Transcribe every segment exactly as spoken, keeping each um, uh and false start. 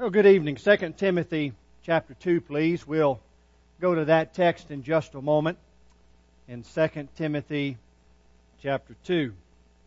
Well, good evening. Second Timothy chapter two, please. We'll go to that text in just a moment. In Second Timothy chapter two.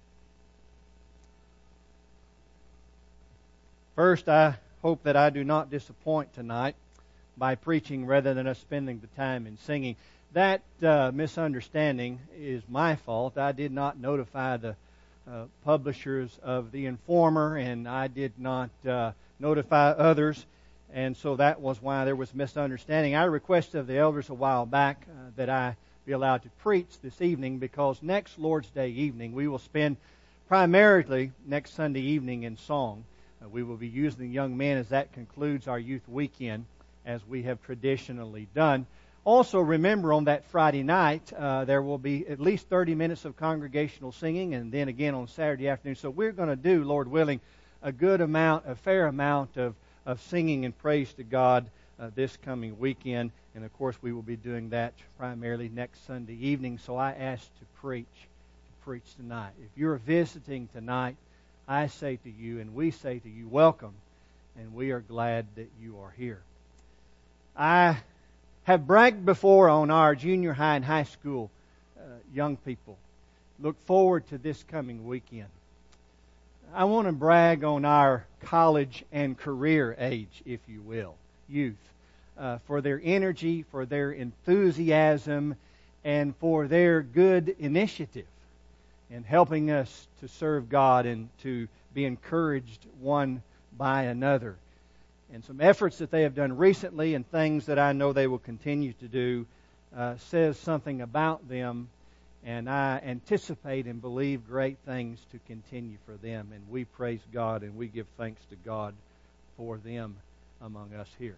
First, I hope that I do not disappoint tonight by preaching rather than us spending the time in singing. That uh, misunderstanding is my fault. I did not notify the uh, publishers of the Informer, and I did not uh, notify others, and so that was why there was misunderstanding. I requested of the elders a while back uh, that I be allowed to preach this evening, because next Lord's Day evening we will spend primarily next Sunday evening in song. Uh, we will be using the young men as that concludes our youth weekend, as we have traditionally done. Also, remember, on that Friday night, uh, there will be at least thirty minutes of congregational singing, and then again on Saturday afternoon. So we're going to do, Lord willing, a good amount, a fair amount of, of singing and praise to God uh, this coming weekend. And of course, we will be doing that primarily next Sunday evening. So I ask to preach, to preach tonight. If you're visiting tonight, I say to you, and we say to you, welcome, and we are glad that you are here. I have bragged before on our junior high and high school uh, young people. Look forward to this coming weekend. I want to brag on our college and career age, if you will, youth, uh, for their energy, for their enthusiasm, and for their good initiative in helping us to serve God and to be encouraged one by another. And some efforts that they have done recently and things that I know they will continue to do uh, says something about them. And I anticipate and believe great things to continue for them. And we praise God and we give thanks to God for them among us here.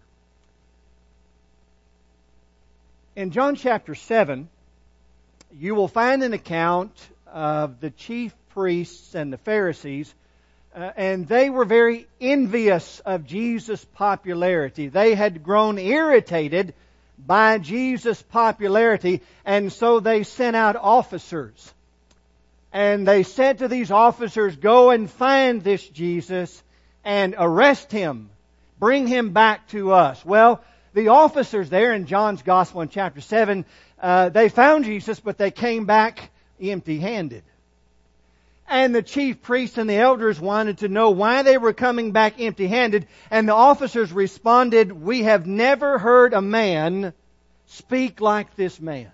In John chapter seven, you will find an account of the chief priests and the Pharisees. Uh, and they were very envious of Jesus' popularity. They had grown irritated by Jesus' popularity, and so they sent out officers. And they said to these officers, go and find this Jesus and arrest Him. Bring Him back to us. Well, the officers there in John's Gospel in chapter seven, uh, they found Jesus, but they came back empty-handed. And the chief priests and the elders wanted to know why they were coming back empty-handed. And the officers responded, we have never heard a man speak like this man.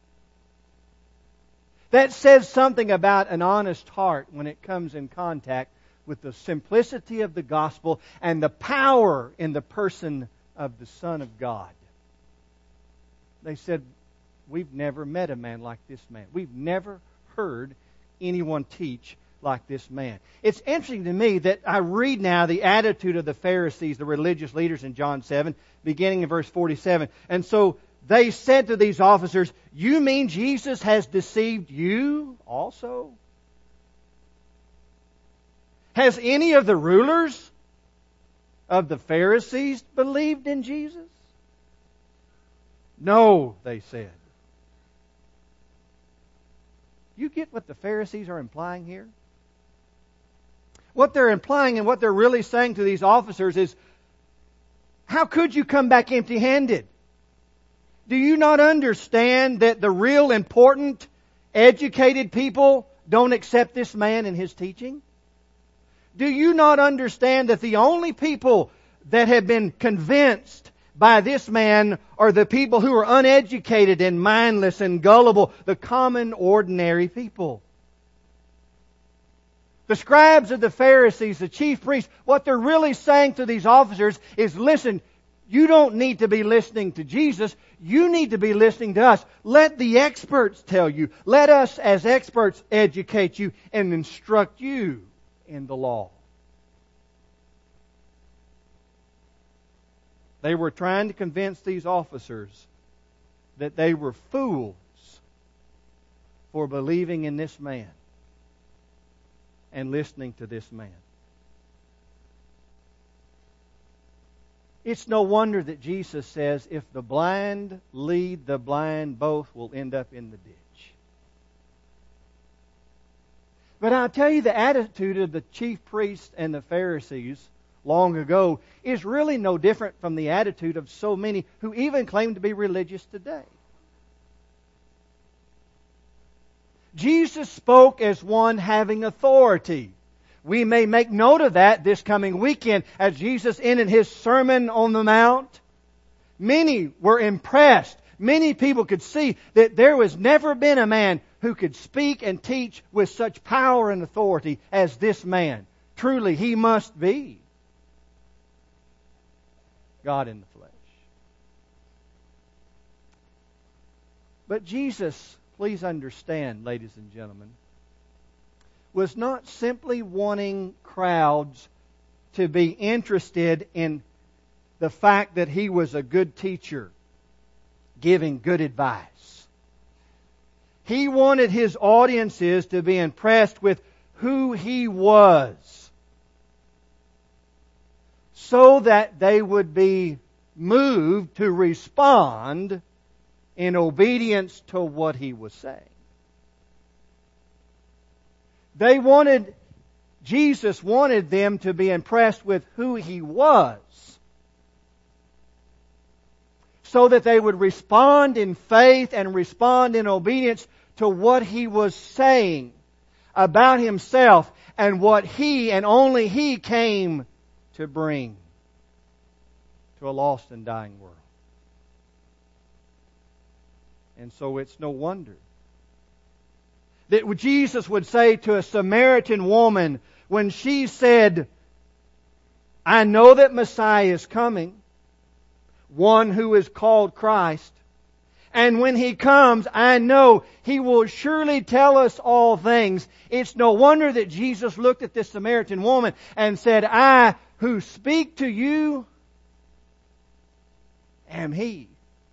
That says something about an honest heart when it comes in contact with the simplicity of the gospel and the power in the person of the Son of God. They said, we've never met a man like this man. We've never heard anyone teach like this man. It's interesting to me that I read now the attitude of the Pharisees, the religious leaders in John seven, beginning in verse forty-seven. And so they said to these officers, you mean Jesus has deceived you also? Has any of the rulers of the Pharisees believed in Jesus? No, they said. You get what the Pharisees are implying here? What they're implying and what they're really saying to these officers is, how could you come back empty-handed? Do you not understand that the real important, educated people don't accept this man and his teaching? Do you not understand that the only people that have been convinced by this man are the people who are uneducated and mindless and gullible, the common, ordinary people? The scribes of the Pharisees, the chief priests, what they're really saying to these officers is, listen, you don't need to be listening to Jesus. You need to be listening to us. Let the experts tell you. Let us as experts educate you and instruct you in the law. They were trying to convince these officers that they were fools for believing in this man and listening to this man. It's no wonder that Jesus says, if the blind lead the blind, both will end up in the ditch. But I'll tell you, the attitude of the chief priests and the Pharisees long ago is really no different from the attitude of so many who even claim to be religious today. Jesus spoke as one having authority. We may make note of that this coming weekend as Jesus ended His Sermon on the Mount. Many were impressed. Many people could see that there was never been a man who could speak and teach with such power and authority as this man. Truly, He must be God in the flesh. But Jesus, please understand, ladies and gentlemen, was not simply wanting crowds to be interested in the fact that He was a good teacher, giving good advice. He wanted His audiences to be impressed with who He was, so that they would be moved to respond in obedience to what He was saying. They wanted, Jesus wanted them to be impressed with who He was, so that they would respond in faith and respond in obedience to what He was saying about Himself and what He and only He came to bring to a lost and dying world. And so it's no wonder that Jesus would say to a Samaritan woman when she said, I know that Messiah is coming, one who is called Christ, and when He comes, I know He will surely tell us all things. It's no wonder that Jesus looked at this Samaritan woman and said, I who speak to you am He.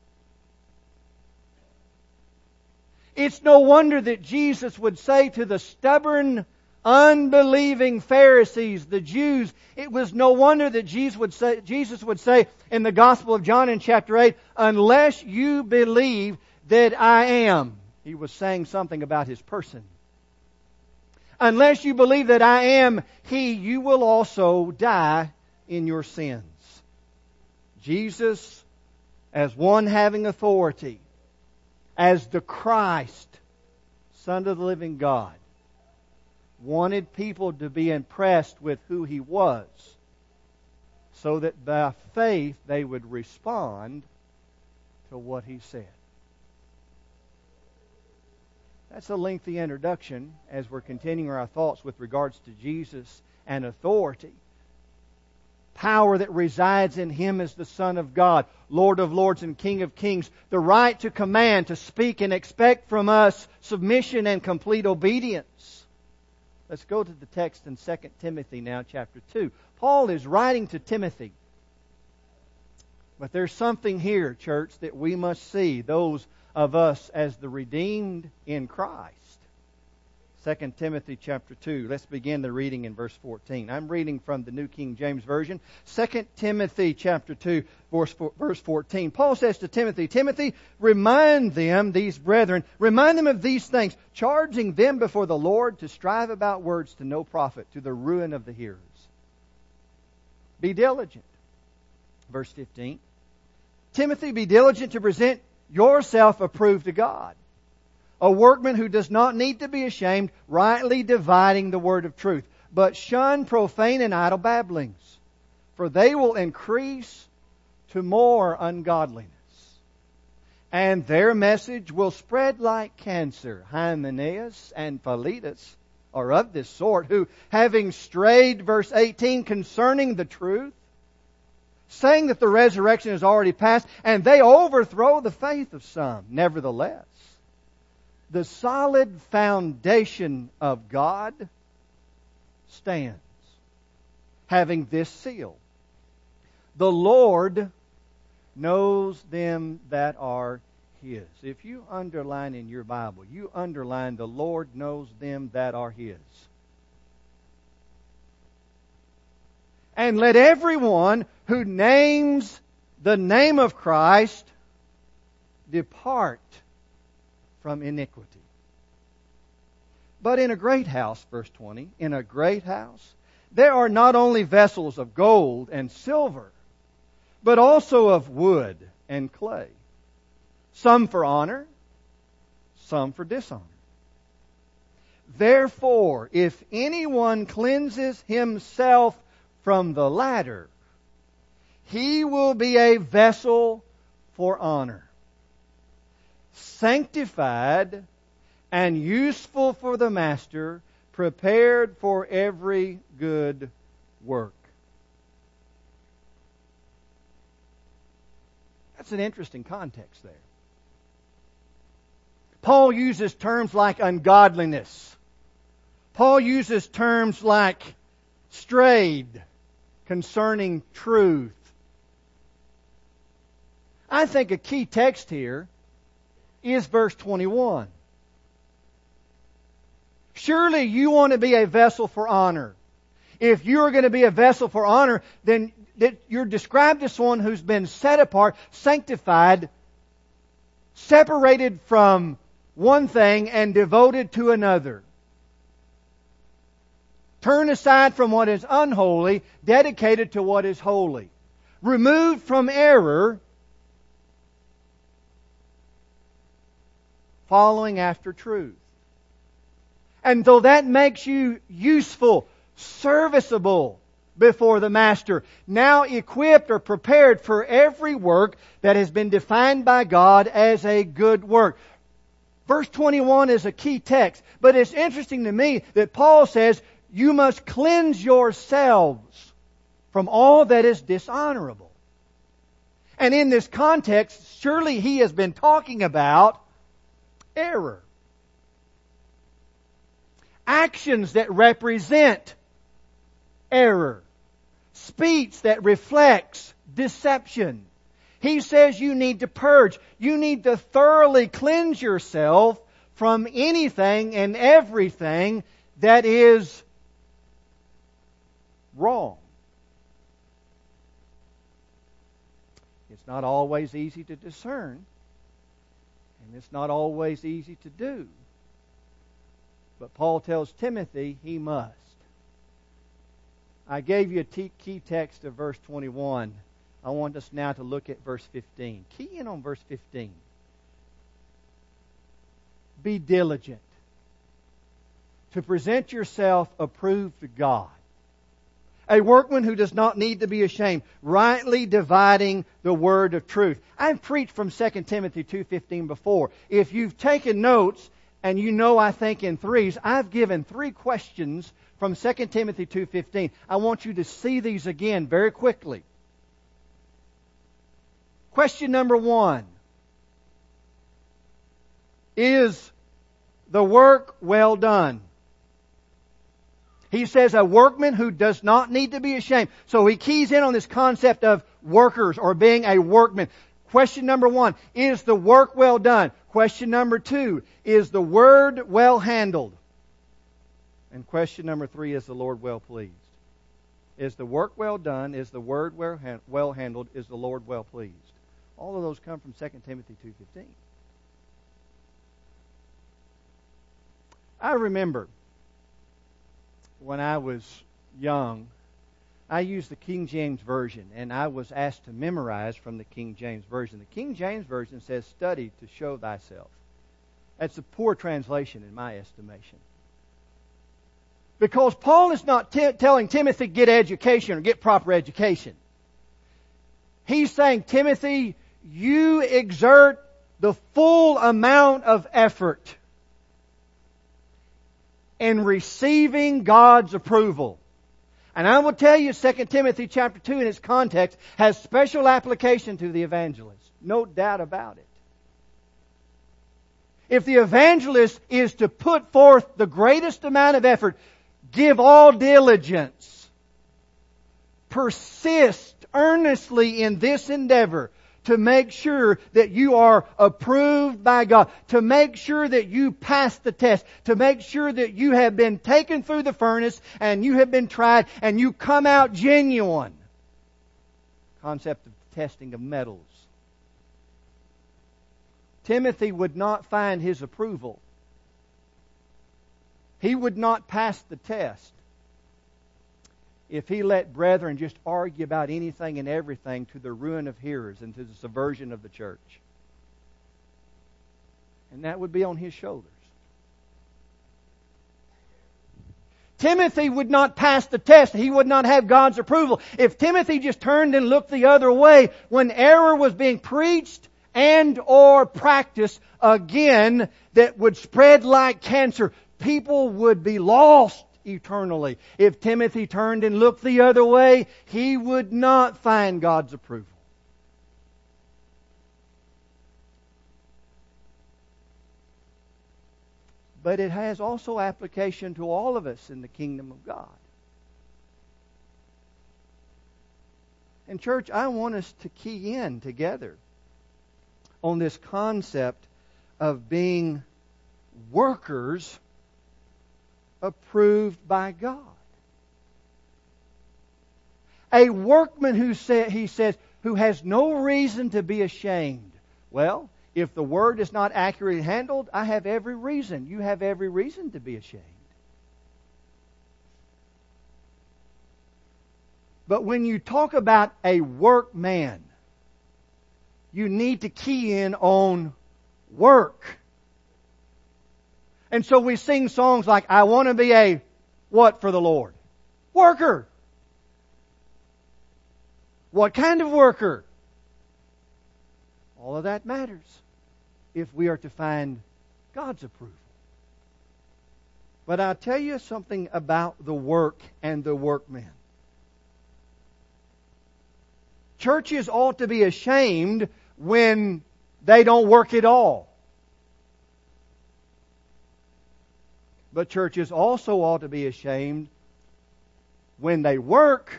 It's no wonder that Jesus would say to the stubborn, unbelieving Pharisees, the Jews, it was no wonder that Jesus would say, Jesus would say in the Gospel of John in chapter eight, unless you believe that I am. He was saying something about His person. Unless you believe that I am He, you will also die in your sins. Jesus, as one having authority, as the Christ, Son of the living God, wanted people to be impressed with who He was, so that by faith they would respond to what He said. That's a lengthy introduction as we're continuing our thoughts with regards to Jesus and authority. Power that resides in Him as the Son of God, Lord of lords and King of kings. The right to command, to speak and expect from us submission and complete obedience. Let's go to the text in Second Timothy now, chapter two. Paul is writing to Timothy. But there's something here, church, that we must see, those of us as the redeemed in Christ. Second Timothy chapter two. Let's begin the reading in verse fourteen. I'm reading from the New King James Version. Second Timothy chapter two, verse fourteen. Paul says to Timothy, Timothy, remind them, these brethren, remind them of these things, charging them before the Lord to strive about words to no profit, to the ruin of the hearers. Be diligent. Verse fifteen. Timothy, be diligent to present yourself approved to God, a workman who does not need to be ashamed, rightly dividing the word of truth. But shun profane and idle babblings, for they will increase to more ungodliness. And their message will spread like cancer. Hymenaeus and Philetus are of this sort, who, having strayed, verse eighteen, concerning the truth, saying that the resurrection is already past, and they overthrow the faith of some. Nevertheless, the solid foundation of God stands, having this seal. The Lord knows them that are His. If you underline in your Bible, you underline the Lord knows them that are His. And let everyone who names the name of Christ depart from iniquity. But in a great house, verse twenty, in a great house there are not only vessels of gold and silver, but also of wood and clay, some for honor, some for dishonor. Therefore, if anyone cleanses himself from the latter, he will be a vessel for honor, sanctified and useful for the master, prepared for every good work. That's an interesting context there. Paul uses terms like ungodliness. Paul uses terms like strayed concerning truth. I think a key text here is verse twenty-one. Surely you want to be a vessel for honor. If you are going to be a vessel for honor, then you're described as one who's been set apart, sanctified, separated from one thing and devoted to another. Turn aside from what is unholy, dedicated to what is holy. Removed from error, following after truth. And though that makes you useful, serviceable before the Master, now equipped or prepared for every work that has been defined by God as a good work. Verse twenty-one is a key text, but it's interesting to me that Paul says, you must cleanse yourselves from all that is dishonorable. And in this context, surely he has been talking about error. Actions that represent error. Speech that reflects deception. He says you need to purge. You need to thoroughly cleanse yourself from anything and everything that is wrong. It's not always easy to discern, and it's not always easy to do. But Paul tells Timothy he must. I gave you a key text of verse twenty-one. I want us now to look at verse fifteen. Key in on verse fifteen. Be diligent to present yourself approved to God, a workman who does not need to be ashamed, rightly dividing the word of truth. I've preached from Second Timothy two fifteen before. If you've taken notes, and you know I think in threes, I've given three questions from Second Timothy two fifteen. I want you to see these again very quickly. Question number one. Is the work well done? He says a workman who does not need to be ashamed. So he keys in on this concept of workers or being a workman. Question number one, is the work well done? Question number two, is the word well handled? And question number three, is the Lord well pleased? Is the work well done? Is the word well handled? Is the Lord well pleased? All of those come from Second Timothy two fifteen. I remember when I was young, I used the King James Version, and I was asked to memorize from the King James Version. The King James Version says, study to show thyself. That's a poor translation in my estimation. Because Paul is not t- telling Timothy, get education or get proper education. He's saying, Timothy, you exert the full amount of effort in receiving God's approval. And I will tell you, Second Timothy chapter two in its context has special application to the evangelist. No doubt about it. If the evangelist is to put forth the greatest amount of effort, give all diligence, persist earnestly in this endeavor to make sure that you are approved by God, to make sure that you pass the test, to make sure that you have been taken through the furnace and you have been tried and you come out genuine. Concept of testing of metals. Timothy would not find his approval. He would not pass the test if he let brethren just argue about anything and everything to the ruin of hearers and to the subversion of the church. And that would be on his shoulders. Timothy would not pass the test. He would not have God's approval. If Timothy just turned and looked the other way when error was being preached and or practiced again that would spread like cancer, people would be lost eternally. If Timothy turned and looked the other way, he would not find God's approval. But it has also application to all of us in the kingdom of God. And church, I want us to key in together on this concept of being workers approved by God. A workman who say, he says, who has no reason to be ashamed. Well, if the word is not accurately handled, I have every reason. You have every reason to be ashamed. But when you talk about a workman, you need to key in on work. And so we sing songs like, I want to be a what for the Lord? Worker. What kind of worker? All of that matters if we are to find God's approval. But I'll tell you something about the work and the workmen. Churches ought to be ashamed when they don't work at all. But churches also ought to be ashamed when they work,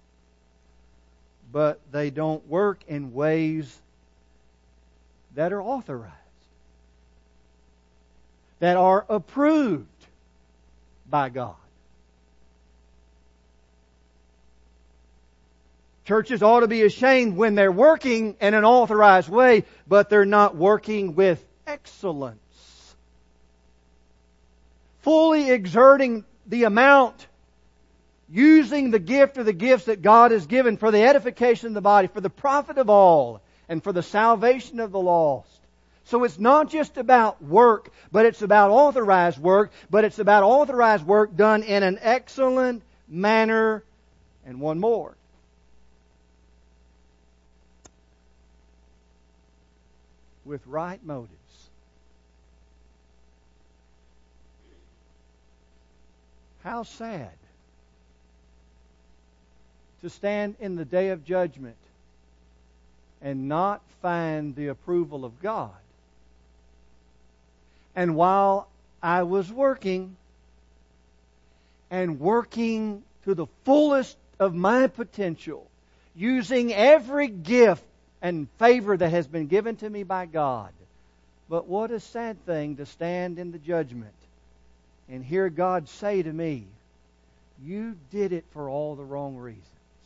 but they don't work in ways that are authorized, that are approved by God. Churches ought to be ashamed when they're working in an authorized way, but they're not working with excellence. Fully exerting the amount, using the gift or the gifts that God has given for the edification of the body, for the profit of all, and for the salvation of the lost. So it's not just about work, but it's about authorized work, but it's about authorized work done in an excellent manner. And one more. With right motives. How sad to stand in the day of judgment and not find the approval of God. And while I was working, and working to the fullest of my potential, using every gift and favor that has been given to me by God. But what a sad thing to stand in the judgment and hear God say to me, you did it for all the wrong reasons.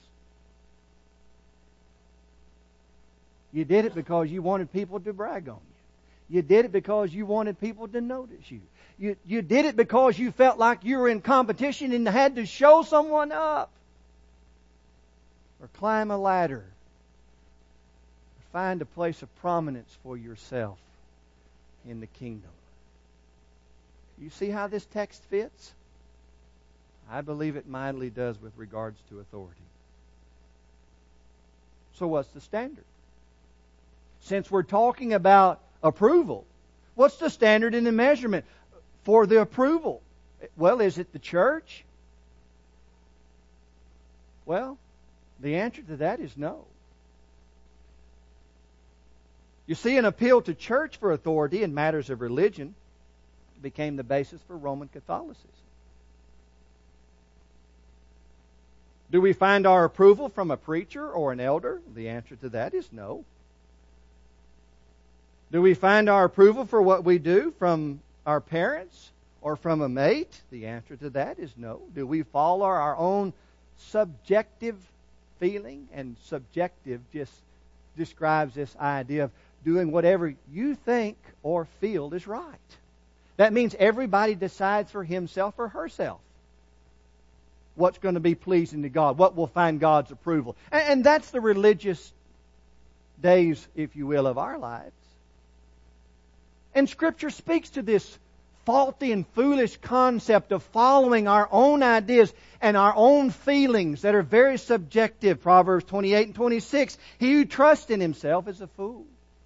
You did it because you wanted people to brag on you. You did it because you wanted people to notice you. You, you did it because you felt like you were in competition and had to show someone up. Or climb a ladder. Or find a place of prominence for yourself in the kingdom. You see how this text fits? I believe it mightily does with regards to authority. So what's the standard? Since we're talking about approval, what's the standard and the measurement for the approval? Well, is it the church? Well, the answer to that is no. You see, an appeal to church for authority in matters of religion became the basis for Roman Catholicism. Do we find our approval from a preacher or an elder? The answer to that is no. Do we find our approval for what we do from our parents or from a mate? The answer to that is no. Do we follow our own subjective feeling? And subjective just describes this idea of doing whatever you think or feel is right. That means everybody decides for himself or herself what's going to be pleasing to God, what will find God's approval. And, and that's the religious days, if you will, of our lives. And Scripture speaks to this faulty and foolish concept of following our own ideas and our own feelings that are very subjective. Proverbs twenty-eight and twenty-six, he who trusts in himself is a fool.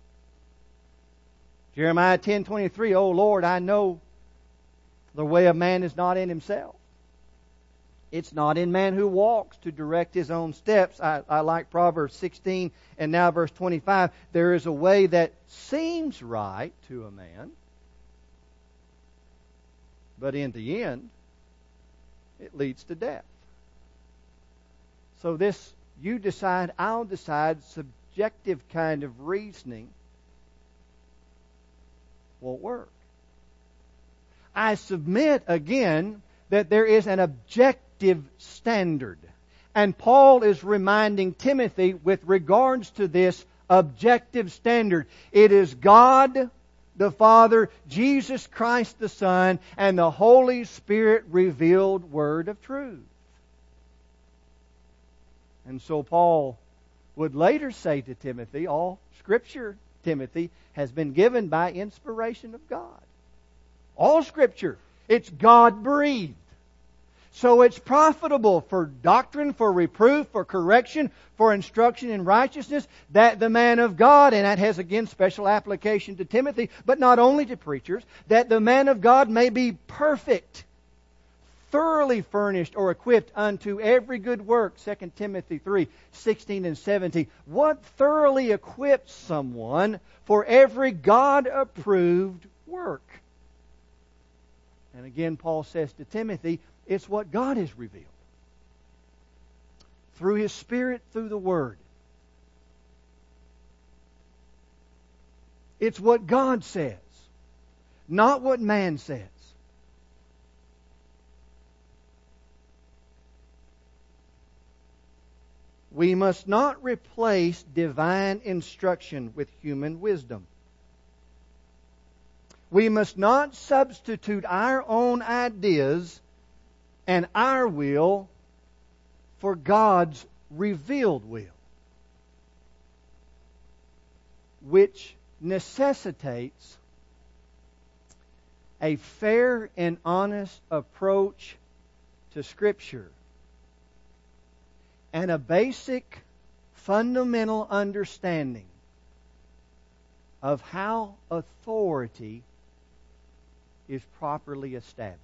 Jeremiah ten twenty-three, O Lord, I know the way of man is not in himself. It's not in man who walks to direct his own steps. I, I like Proverbs sixteen and now verse twenty-five. There is a way that seems right to a man, but in the end, it leads to death. So this, you decide, I'll decide, subjective kind of reasoning won't work. I submit again that there is an objective standard. And Paul is reminding Timothy with regards to this objective standard. It is God the Father, Jesus Christ the Son, and the Holy Spirit revealed Word of truth. And so Paul would later say to Timothy, all Scripture, Timothy, has been given by inspiration of God. All Scripture. It's God-breathed. So it's profitable for doctrine, for reproof, for correction, for instruction in righteousness, that the man of God, and that has again special application to Timothy, but not only to preachers, that the man of God may be perfect, thoroughly furnished or equipped unto every good work. Second Timothy three, sixteen and seventeen. What thoroughly equips someone for every God-approved work? And again, Paul says to Timothy, it's what God has revealed. Through His Spirit, through the Word. It's what God says, not what man says. We must not replace divine instruction with human wisdom. We must not substitute our own ideas and our will for God's revealed will, which necessitates a fair and honest approach to Scripture and a basic fundamental understanding of how authority is properly established.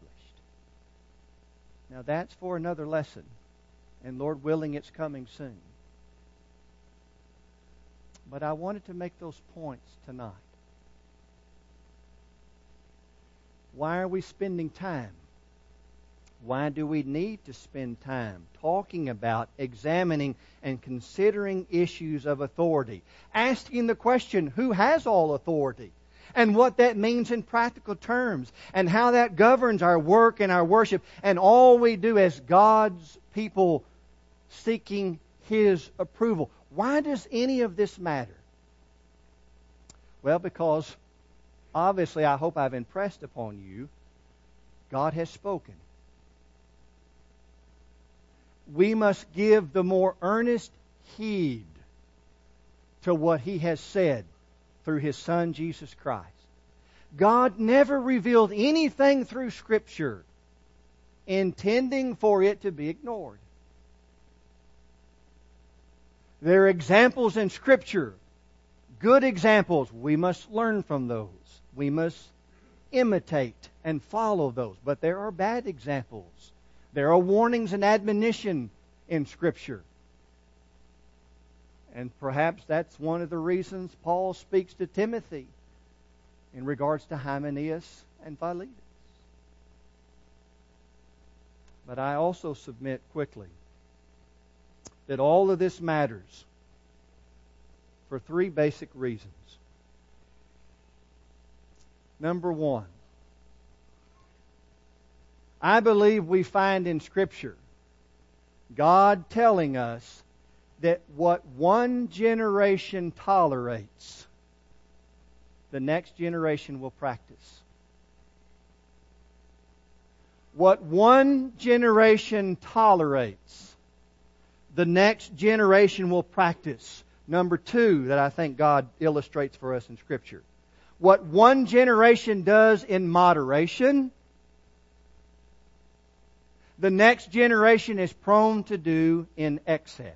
Now that's for another lesson, and Lord willing, it's coming soon. But I wanted to make those points tonight. Why are we spending time? Why do we need to spend time talking about, examining, and considering issues of authority? Asking the question, who has all authority? And what that means in practical terms, and how that governs our work and our worship, and all we do as God's people seeking His approval. Why does any of this matter? Well, because obviously I hope I've impressed upon you, God has spoken. We must give the more earnest heed to what He has said through His Son, Jesus Christ. God never revealed anything through Scripture intending for it to be ignored. There are examples in Scripture, good examples. We must learn from those. We must imitate and follow those. But there are bad examples. There are warnings and admonition in Scripture. And perhaps that's one of the reasons Paul speaks to Timothy in regards to Hymenaeus and Philetus. But I also submit quickly that all of this matters for three basic reasons. Number one, I believe we find in Scripture God telling us that what one generation tolerates, the next generation will practice. What one generation tolerates, the next generation will practice. Number two that I think God illustrates for us in Scripture. What one generation does in moderation, the next generation is prone to do in excess.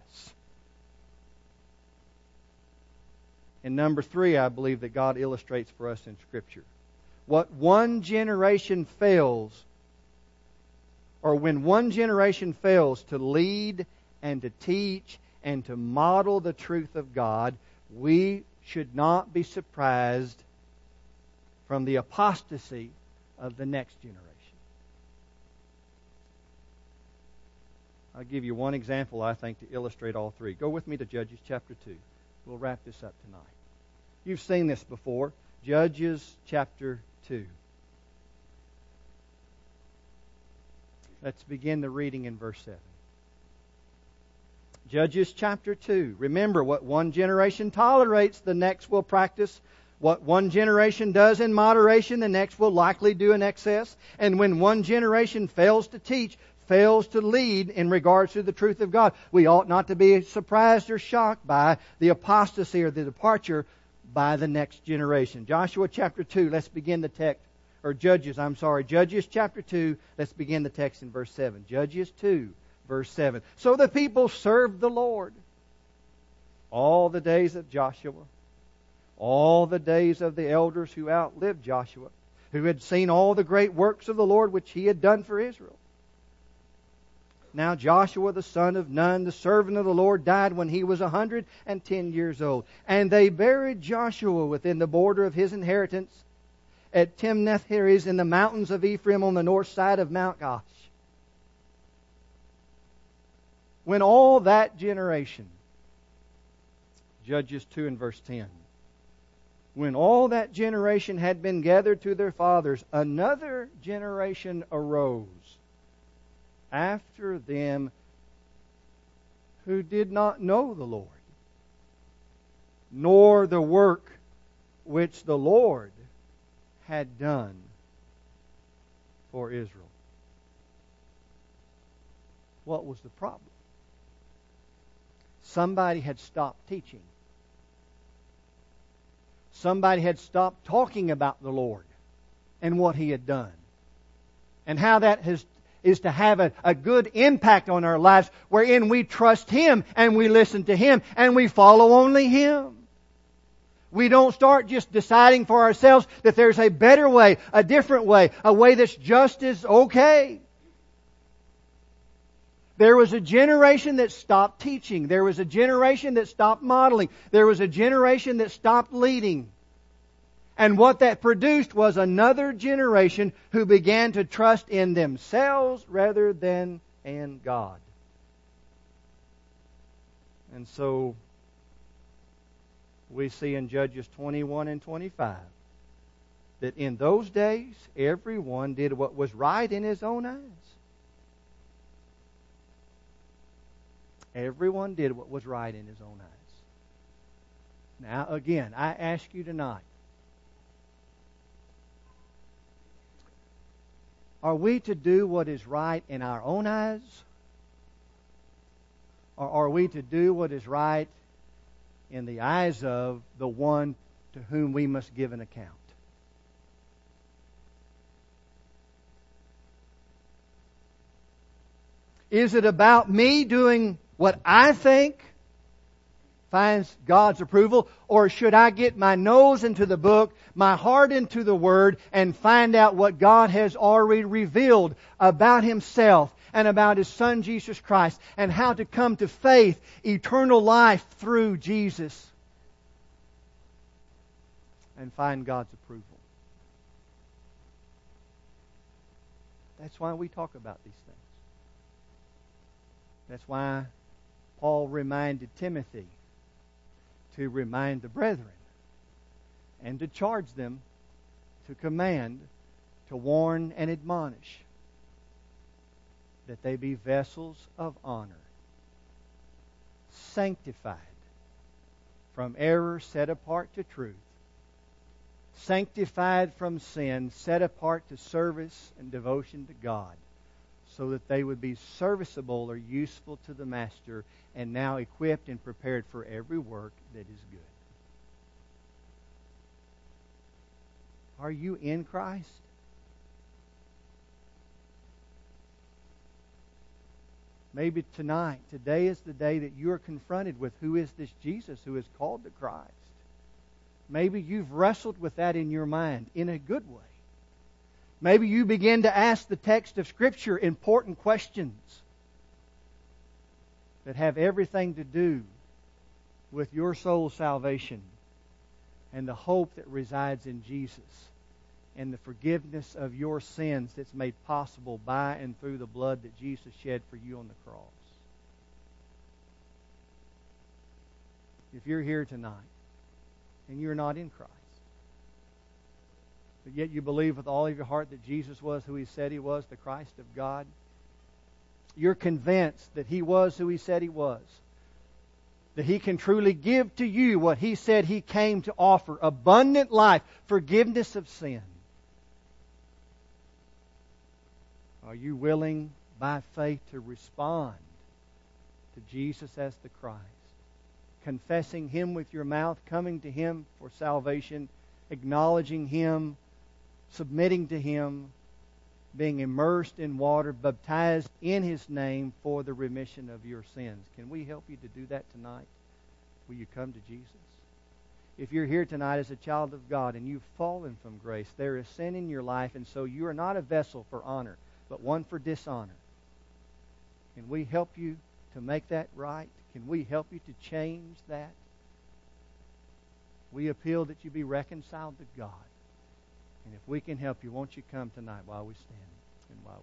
And number three, I believe that God illustrates for us in Scripture. What one generation fails, or when one generation fails to lead and to teach and to model the truth of God, we should not be surprised from the apostasy of the next generation. I'll give you one example, I think, to illustrate all three. Go with me to Judges chapter two. We'll wrap this up tonight. You've seen this before. Judges chapter two. Let's begin the reading in verse seven. Judges chapter two. Remember, what one generation tolerates, the next will practice. What one generation does in moderation, the next will likely do in excess. And when one generation fails to teach, fails to lead in regards to the truth of God, we ought not to be surprised or shocked by the apostasy or the departure by the next generation. Joshua chapter two, let's begin the text. Or Judges, I'm sorry. Judges chapter two, let's begin the text in verse seven. Judges two, verse seven. So the people served the Lord all the days of Joshua, all the days of the elders who outlived Joshua, who had seen all the great works of the Lord which He had done for Israel. Now Joshua the son of Nun, the servant of the Lord, died when he was a hundred and ten years old. And they buried Joshua within the border of his inheritance at Timnath-Heres in the mountains of Ephraim on the north side of Mount Gosh. When all that generation, Judges two and verse ten, when all that generation had been gathered to their fathers, another generation arose after them who did not know the Lord, nor the work which the Lord had done for Israel. What was the problem? Somebody had stopped teaching. Somebody had stopped talking about the Lord and what He had done, and how that has is to have a, a good impact on our lives, wherein we trust Him and we listen to Him and we follow only Him. We don't start just deciding for ourselves that there's a better way, a different way, a way that's just as okay. There was a generation that stopped teaching. There was a generation that stopped modeling. There was a generation that stopped leading. And what that produced was another generation who began to trust in themselves rather than in God. And so we see in Judges twenty-one and twenty-five that in those days everyone did what was right in his own eyes. Everyone did what was right in his own eyes. Now again, I ask you tonight, are we to do what is right in our own eyes? Or are we to do what is right in the eyes of the one to whom we must give an account? Is it about me doing what I think finds God's approval? Or should I get my nose into the book, my heart into the Word, and find out what God has already revealed about Himself and about His Son Jesus Christ, and how to come to faith, eternal life through Jesus, and find God's approval? That's why we talk about these things. That's why Paul reminded Timothy to remind the brethren and to charge them, to command, to warn and admonish, that they be vessels of honor, sanctified from error, set apart to truth, sanctified from sin, set apart to service and devotion to God, so that they would be serviceable or useful to the master, and now equipped and prepared for every work that is good. Are you in Christ? Maybe tonight, today is the day that you are confronted with who is this Jesus who is called the Christ. Maybe you've wrestled with that in your mind in a good way. Maybe you begin to ask the text of Scripture important questions that have everything to do with your soul's salvation and the hope that resides in Jesus and the forgiveness of your sins that's made possible by and through the blood that Jesus shed for you on the cross. If you're here tonight and you're not in Christ, but yet you believe with all of your heart that Jesus was who He said He was, the Christ of God, you're convinced that He was who He said He was, that He can truly give to you what He said He came to offer, abundant life, forgiveness of sin. Are you willing by faith to respond to Jesus as the Christ? Confessing Him with your mouth, coming to Him for salvation, acknowledging Him, submitting to Him, being immersed in water, baptized in His name for the remission of your sins. Can we help you to do that tonight? Will you come to Jesus? If you're here tonight as a child of God and you've fallen from grace, there is sin in your life, and so you are not a vessel for honor, but one for dishonor. Can we help you to make that right? Can we help you to change that? We appeal that you be reconciled to God. And if we can help you, won't you come tonight while we stand and while